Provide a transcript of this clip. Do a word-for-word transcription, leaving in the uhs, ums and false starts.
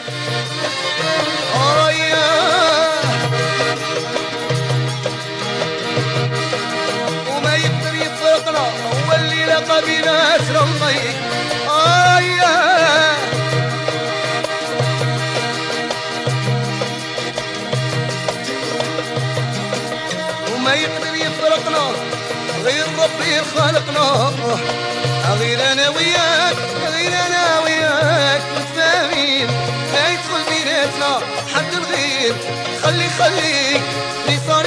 وما يقدر يفرقنا هو اللي لقى بينا اسر المي. آية وما يقدر يفرقنا غير ربي خلقنا، غير انا وياك غير انا وياك متفاهمين، لا يدخل بيناتنا حد الغير. خلي خلي